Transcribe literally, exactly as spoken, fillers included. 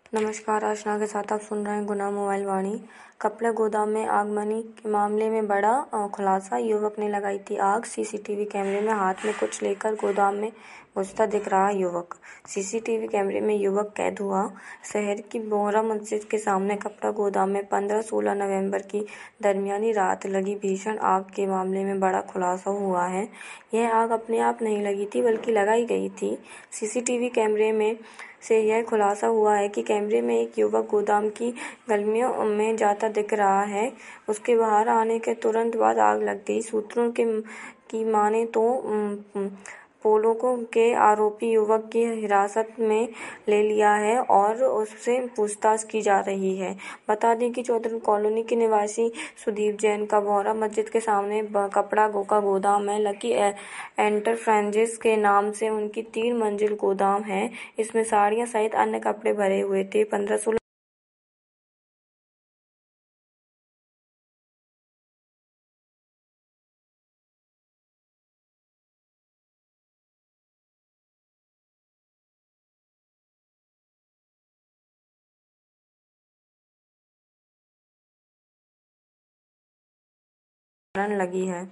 नमस्कार, आशना के साथ आप सुन रहे हैं गुना मोबाइल वाणी। कपड़े गोदाम में आगजनी के मामले में बड़ा अ, खुलासा, युवक ने लगाई थी आग। सीसीटीवी कैमरे में हाथ में कुछ लेकर गोदाम में घुसता दिख रहा युवक। सीसीटीवी कैमरे में युवक कैद हुआ। शहर की बोहरा मस्जिद के सामने कपड़ा गोदाम में पंद्रह सोलह नवंबर की दरमियानी रात लगी भीषण आग के मामले में बड़ा खुलासा हुआ है। यह आग अपने आप नहीं लगी थी, बल्कि लगाई गई थी। सीसीटीवी कैमरे में से यह खुलासा हुआ है कि कैमरे में एक युवक गोदाम की गलियों में जाता दिख रहा है। उसके बाहर आने के तुरंत बाद आग लग गई। सूत्रों के की माने तो पोलों के आरोपी युवक की हिरासत में ले लिया है और उससे पूछताछ की जा रही है। बता दें कि चौधरी कॉलोनी के निवासी सुदीप जैन का बोहरा मस्जिद के सामने कपड़ा का गोदाम है। लकी एंटरप्राइजेज के नाम से उनकी तीन मंजिल गोदाम है। इसमें साड़ियां सहित अन्य कपड़े भरे हुए थे। पंद्रह सोलह लगी है।